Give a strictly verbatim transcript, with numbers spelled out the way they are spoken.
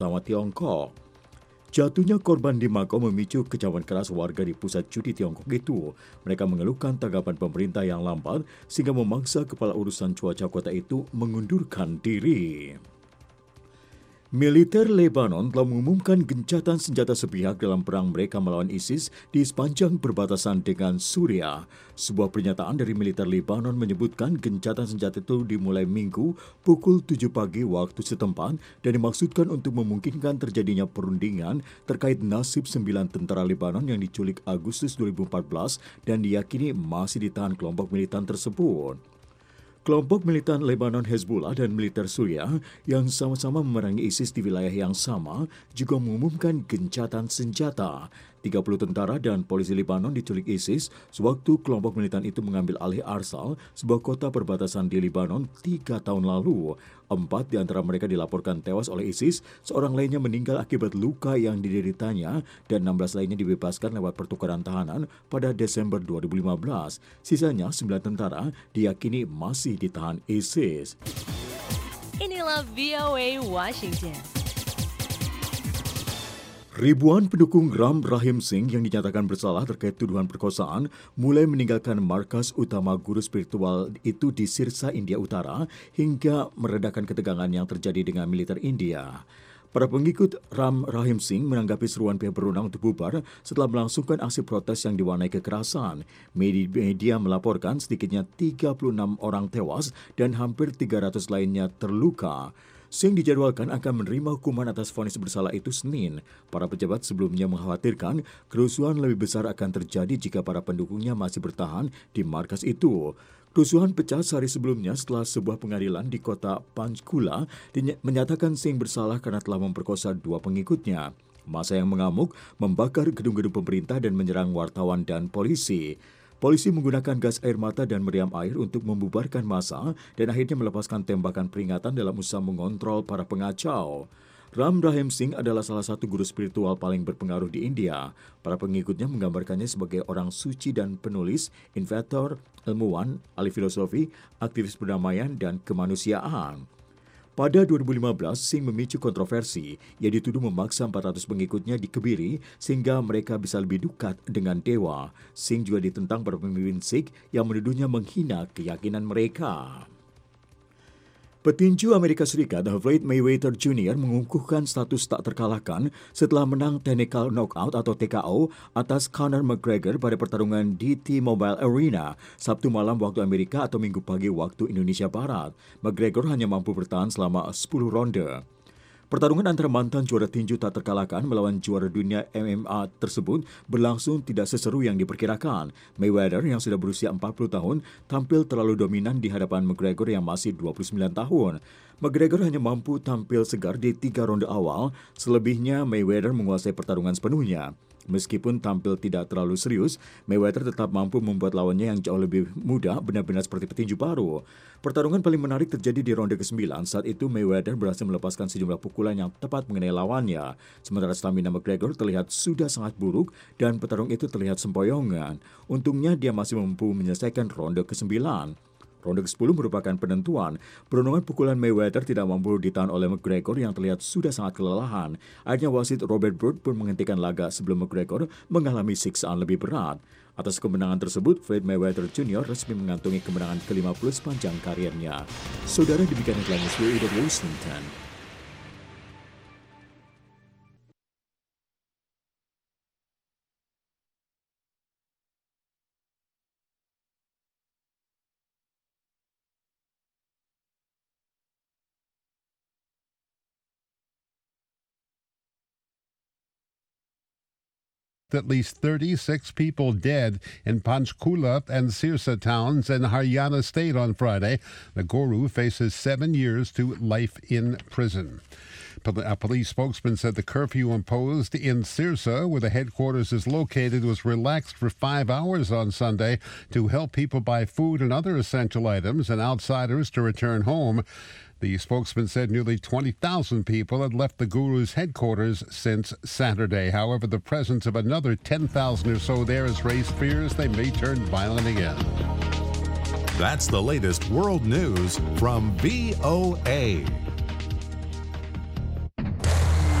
sama Tiongkok. Jatuhnya korban di Makau memicu kecaman keras warga di pusat judi Tiongkok itu. Mereka mengeluhkan tanggapan pemerintah yang lambat sehingga memaksa kepala urusan cuaca kota itu mengundurkan diri. Militer Lebanon telah mengumumkan gencatan senjata sepihak dalam perang mereka melawan ISIS di sepanjang perbatasan dengan Suriah. Sebuah pernyataan dari militer Lebanon menyebutkan gencatan senjata itu dimulai Minggu pukul tujuh pagi waktu setempat dan dimaksudkan untuk memungkinkan terjadinya perundingan terkait nasib sembilan tentara Lebanon yang diculik Agustus dua ribu empat belas dan diyakini masih ditahan kelompok militan tersebut. Kelompok militan Lebanon Hezbollah dan militer Suriah yang sama-sama memerangi ISIS di wilayah yang sama juga mengumumkan gencatan senjata. tiga puluh tentara dan polisi Lebanon diculik ISIS sewaktu kelompok militan itu mengambil alih Arsal, sebuah kota perbatasan di Lebanon tiga tahun lalu. Empat di antara mereka dilaporkan tewas oleh ISIS, seorang lainnya meninggal akibat luka yang dideritanya, dan enam belas lainnya dibebaskan lewat pertukaran tahanan pada Desember dua ribu lima belas. Sisanya sembilan tentara diyakini masih ditahan ISIS. Inilah V O A Washington. Ribuan pendukung Ram Rahim Singh yang dinyatakan bersalah terkait tuduhan perkosaan mulai meninggalkan markas utama guru spiritual itu di Sirsa, India Utara hingga meredakan ketegangan yang terjadi dengan militer India. Para pengikut Ram Rahim Singh menanggapi seruan pihak berwenang untuk bubar setelah melangsungkan aksi protes yang diwarnai kekerasan. Media melaporkan sedikitnya tiga puluh enam orang tewas dan hampir tiga ratus lainnya terluka. Singh dijadwalkan akan menerima hukuman atas vonis bersalah itu Senin. Para pejabat sebelumnya mengkhawatirkan kerusuhan lebih besar akan terjadi jika para pendukungnya masih bertahan di markas itu. Kerusuhan pecah sehari sebelumnya setelah sebuah pengadilan di kota Panchkula menyatakan Singh bersalah karena telah memperkosa dua pengikutnya. Massa yang mengamuk membakar gedung-gedung pemerintah dan menyerang wartawan dan polisi. Polisi menggunakan gas air mata dan meriam air untuk membubarkan massa dan akhirnya melepaskan tembakan peringatan dalam usaha mengontrol para pengacau. Ram Rahim Singh adalah salah satu guru spiritual paling berpengaruh di India. Para pengikutnya menggambarkannya sebagai orang suci dan penulis, inventor, ilmuwan, ahli filosofi, aktivis perdamaian, dan kemanusiaan. Pada dua ribu lima belas, Singh memicu kontroversi. Ia dituduh memaksa empat ratus pengikutnya dikebiri sehingga mereka bisa lebih dekat dengan dewa. Singh juga ditentang para pemimpin Sikh yang menuduhnya menghina keyakinan mereka. Petinju Amerika Serikat Floyd Mayweather Junior mengukuhkan status tak terkalahkan setelah menang technical knockout atau T K O atas Conor McGregor pada pertarungan di T-Mobile Arena Sabtu malam waktu Amerika atau Minggu pagi waktu Indonesia Barat. McGregor hanya mampu bertahan selama sepuluh ronde. Pertarungan antara mantan juara tinju tak terkalahkan melawan juara dunia M M A tersebut berlangsung tidak seseru yang diperkirakan. Mayweather yang sudah berusia empat puluh tahun tampil terlalu dominan di hadapan McGregor yang masih dua puluh sembilan tahun. McGregor hanya mampu tampil segar di tiga ronde awal, selebihnya Mayweather menguasai pertarungan sepenuhnya. Meskipun tampil tidak terlalu serius, Mayweather tetap mampu membuat lawannya yang jauh lebih muda benar-benar seperti petinju baru. Pertarungan paling menarik terjadi di ronde kesembilan. Saat itu Mayweather berhasil melepaskan sejumlah pukulan yang tepat mengenai lawannya. Sementara stamina McGregor terlihat sudah sangat buruk dan petarung itu terlihat sempoyongan. Untungnya dia masih mampu menyelesaikan ronde kesembilan. Ronde kesepuluh merupakan penentuan. Perundungan pukulan Mayweather tidak mampu ditahan oleh McGregor yang terlihat sudah sangat kelelahan. Akhirnya wasit Robert Byrd pun menghentikan laga sebelum McGregor mengalami siksaan lebih berat. Atas kemenangan tersebut, Floyd Mayweather Junior resmi mengantongi kemenangan ke lima puluh sepanjang karirnya. Saudara, demikian headline news W I dari Washington. At least thirty-six people dead in Panchkula and Sirsa towns in Haryana state on Friday. The guru faces seven years to life in prison. A police spokesman said the curfew imposed in Sirsa, where the headquarters is located, was relaxed for five hours on Sunday to help people buy food and other essential items and outsiders to return home. The spokesman said nearly twenty thousand people had left the guru's headquarters since Saturday. However, the presence of another ten thousand or so there has raised fears they may turn violent again. That's the latest world news from V O A.